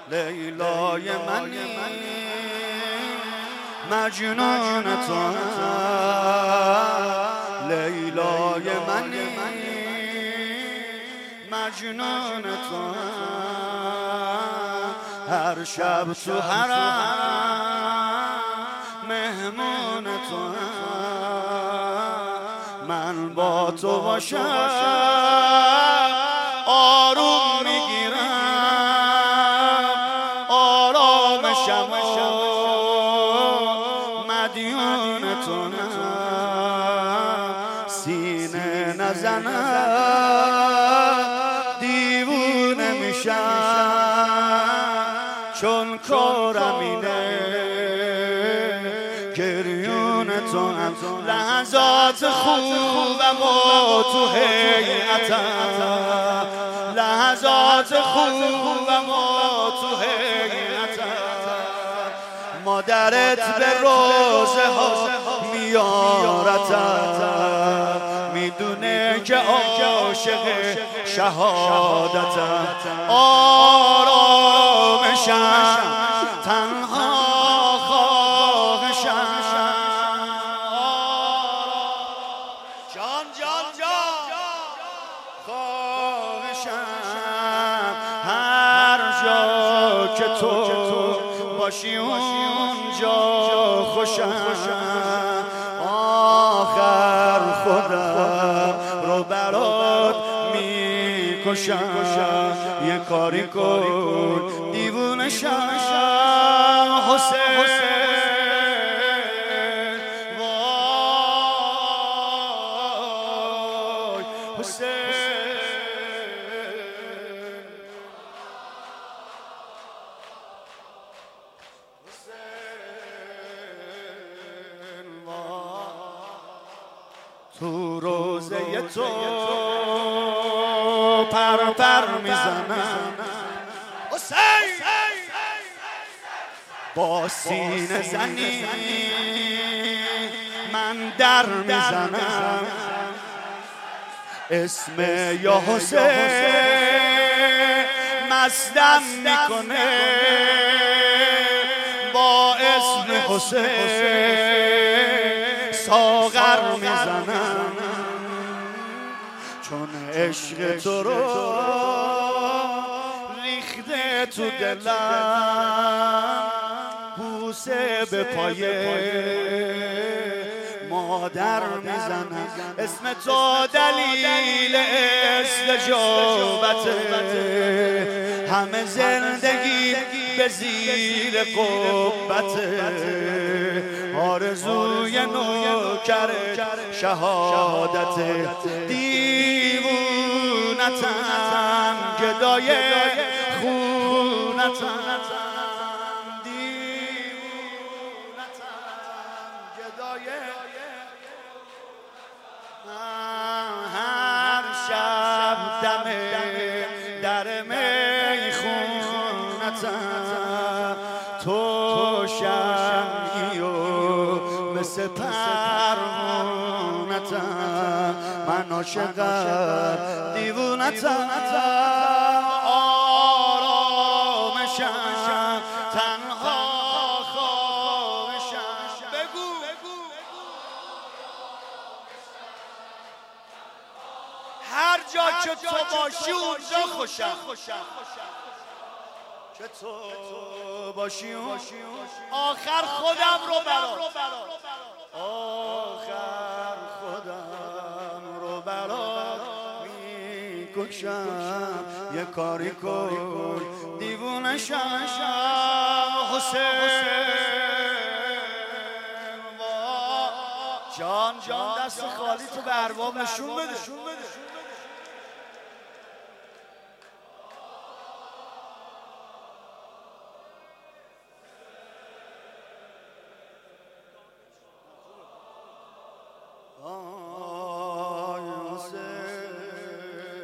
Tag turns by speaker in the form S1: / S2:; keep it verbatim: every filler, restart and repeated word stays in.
S1: لیلای منی مجنون تو لیلای منی مجنون تو هر شب تو حرم مهمون تو من با تو باشم آروم میگیرم آرامشم مدیون تو سینه نزنم دیوونه میشم چون کارم اینه گریون تو هم لحظات خوبم و تو حیعتم لحظات خوبم و تو حیعتم مادرت به روزه ها میارتم میدونه که عاشق شهادتم آرامشم تنها خواهشم جان جان جان خواهشم هر جا که تو باشی اونجا خوشم آخر خودم رو برات میکشم یه کاری کن دیوونه شم حسین وای حسین تو روزه تو پر پر میزنم حسین با سینه زنی من در میزنم اسم یا حسین مستم میکنه با اسم حسین ساغر میزنم چون عشق تو رو ریخته تو دلم بوسه به پای مادر میزنم اسم تو دلیل استجابته همه زندگی به زیر قبته آرزوی نوکر شهادت دیوونتم گدای خونتم دیوونتم گدای هر شب دم در میخونتم تو شمعی و مثل پروانتم من عاشقم دیوونتم آرامشم تنها خواهشم بگو هر جا که تو باشی اونجا خوشم که تو باشی آخر خودم رو برات آخر خودم رو برات میکشم یه کاری کن دیوونه شم حسین جان جان دست خالی تو به ارباب نشون بده